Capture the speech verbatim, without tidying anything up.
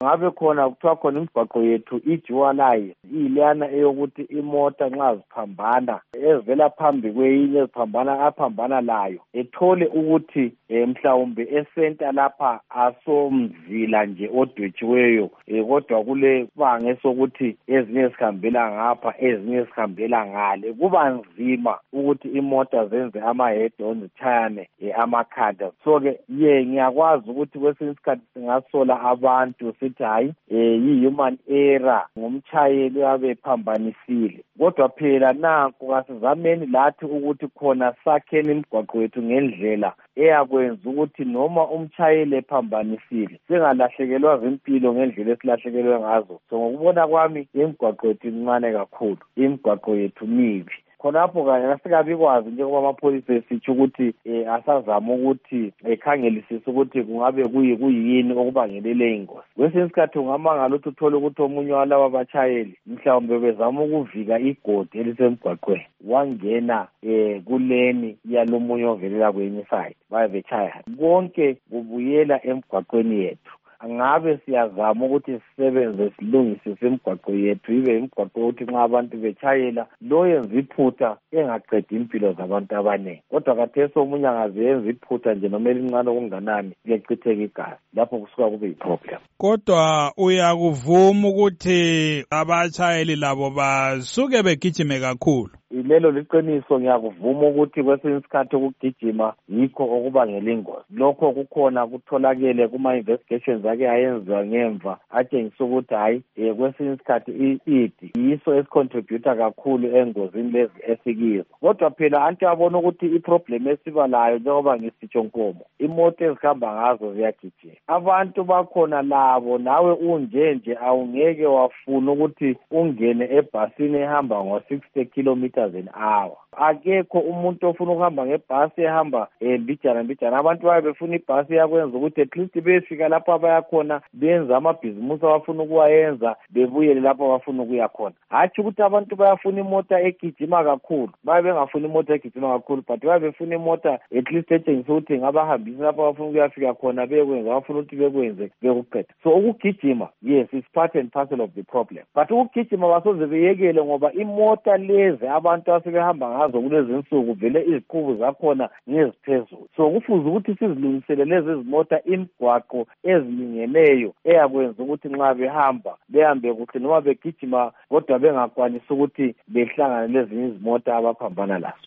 ngabe khona kuthiwa khona imigwaqo yethu ijuwalayi iyilana eyokuthi imota nxa ziphambana ezivela phambi kweyinye eziphambana aphambana layo ethole ukuthi eh, mhlawumbe esenta lapha asomzila nje odwetshiweyo eh, kodwa kule bange sokuthi ezinye zihambela ngapha ezinye zihambela ngale kuba nzima ukuthi imota zenze ama-head on zitshayane eh, amakhanda. So-ke ye ngiyakwazi ukuthi kwesinye isikhathi singasola abantu sithi hayi eh, yi-human error ngumtshayeli uyabe ephambanisile, kodwa phela nanku kasizameni lathi ukuthi khona sakheni imigwaqo yethu ngendlela eyakwenza ukuthi noma umtshayeli ephambanisile singalahlekelwa zimpilo ngendlela esilahlekelwe ngazo. So ngokubona kwami imigwaqo yethu incane kakhulu, imigwaqo yethu mibi. Khonapho kanye asikabi kwazi njengoba amapholisa esitsho ukuthi eh, asazama ukuthi ekhangelisise ukuthi kungabe kuyi kuyini okubangelele ingozi. Kwesinye isikhathi ungamangala ukuthi uthole ukuthi omunye walaba batshayeli mhlawumbe bezama ukuvika igodi elisemgwaqweni wangena eh, kuleni yalomunye ovelela kwenye side baye betshaya. Konke kubuyela emgwaqweni yethu. Angabe siyazama ukuthi sisebenze silungisise imigwaqo yethu ibe imigwaqo ukuthi nxa abantu betshayela lo yenza iphutha engaqedi impilo zabantu abaningi, kodwa khathesi omunye angaze yenza iphutha nje noma elincane okunganani kuyachitheka igazi, lapho kusuka kube yiproblem. Kodwa uyakuvuma ukuthi abatshayeli labo basuke begijime kakhulu? Lelo liqiniso, ngiyakuvuma ukuthi kwesinye isikhathi ukugijima yikho okubangela ingozi. Lokho kukhona kutholakele kuma-investigations ake ayenziwa ngemva atshengisa ukuthi hayi um kwesinye isikhathi i-idi yiso esicontributor kakhulu engozini lezi esikizo. Kodwa phela anti abona ukuthi iproblem esiba layo njengoba ngisitsho nkomo, imoto ezihamba ngazo ziyagijima. Abantu bakhona labo nawe unjenje awungeke wafuna ukuthi ungene ebhasini ehamba ngo-sixty kilometers an hour. Akekho umuntu ofuna ukuhamba ngebhasi ehamba eh, mbijana mbijana. Abantu baye befuna ibhasi yakwenza ukuthi at least befika lapho abayakhona benza amabhizimusi abafuna ukuwayenza bebuyele lapho abafuna ukuya khona. Hatshi ukuthi abantu bayafuna imota egijima kakhulu, baye bengafuna imota egijima kakhulu, but baye befuna imota at least etshengisa ukuthi ngabahambisi lapho abafuna ukuyafika khona bekwenza abafuna ukuthi bekwenze bekuqeda. So ukugijima, yes, it's part and parcel of the problem, but ukugijima basoze beyekele ngoba imota lezi abantu asebehamba ngazo kulezi insuku vele iziqubu zakhona ngeziphezulu. So kufuze ukuthi sizilungisele lezi izimota imigwaqo ezilingeneyo eyakwenza ukuthi nxa behamba behambe kuhle noma begijima kodwa bengakwanisi ukuthi behlangane lezinye izimota abaphambana lazo.